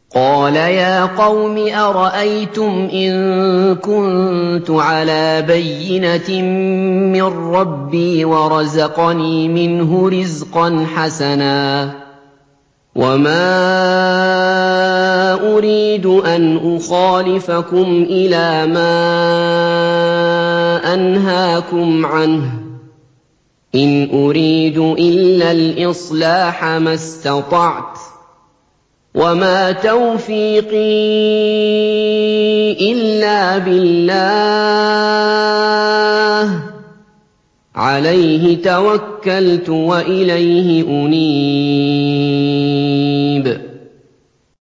قَالَ يَا قَوْمِ أَرَأَيْتُمْ إِن كُنتُ عَلَىٰ بَيِّنَةٍ مِّن رَّبِّي وَرَزَقَنِي مِنْهُ رِزْقًا حَسَنًا وَمَا أُرِيدُ أَنْ أُخَالِفَكُمْ إِلَىٰ مَا أَنْهَاكُمْ عَنْهُ ۚ إِنْ أُرِيدُ إِلَّا الْإِصْلَاحَ مَا اسْتَطَعْتُ ۚ وَمَا تَوْفِيقِي إِلَّا بِاللَّهِ ۚ عَلَيْهِ تَوَكَّلْتُ وَإِلَيْهِ أُنِيبُ